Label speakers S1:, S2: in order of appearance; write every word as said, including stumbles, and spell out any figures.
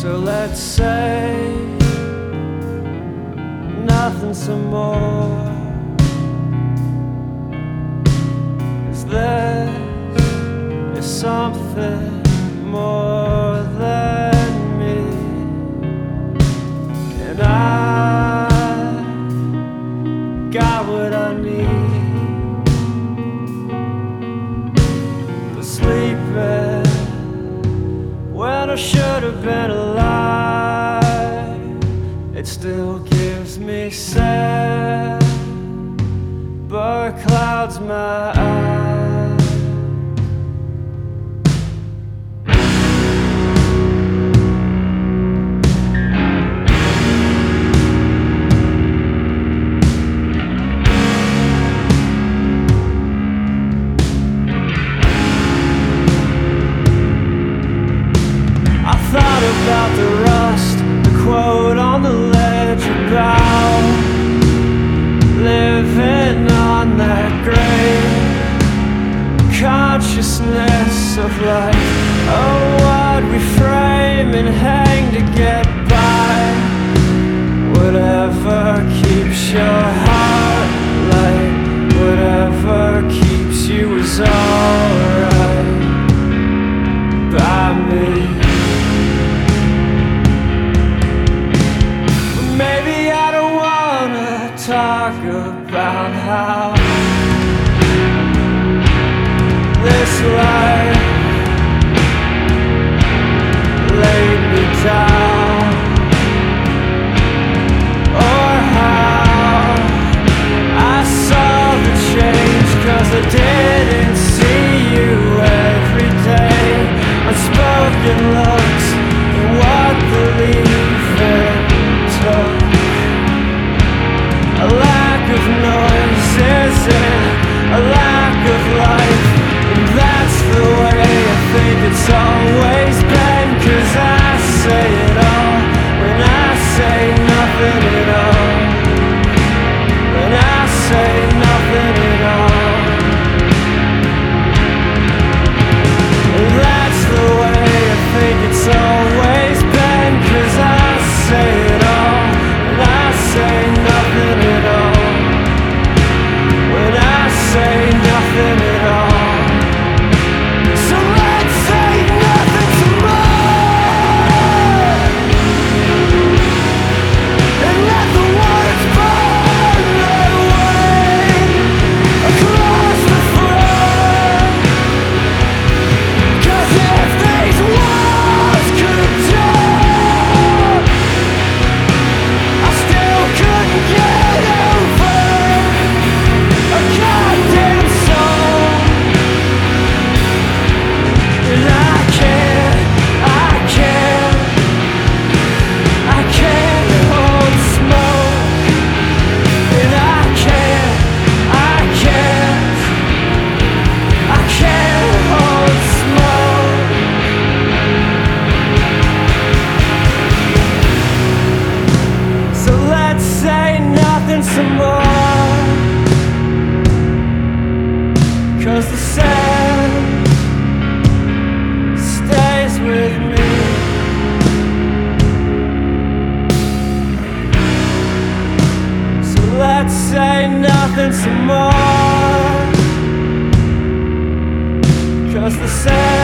S1: So let's say nothing some more, 'cause this is something more than me, and I got what I need. But sleeping when I should have been alive, it still gives me sad, but clouds my eyes. I thought about the rust, the quote on the ledge about living on that grave consciousness of life. Oh, what we frame and hang to get by. Whatever keeps your heart light, whatever keeps you is alright by me. Maybe I don't wanna talk about how this life laid me down, or how I saw the change 'cause I didn't see you every day. Unspoken looks and what the leaving took. A lack of noises and a lack of life, and that's the way I think it's always been. 'Cause I say it all when I say nothing at all, when I say nothing at all, and that's the way I think it's always been. 'Cause I say it all when I say nothing at all, when I say nothing at all. So let's say nothing some more, and let the words burn their way across the floor. 'Cause if these walls could talk, I still couldn't get over a goddamn song. And I can't, I can't, I can't hold smoke. And I can't, I can't, I can't hold smoke. So let's say nothing some more, 'cause the sand stays with me. So let's say nothing some more, 'cause the sand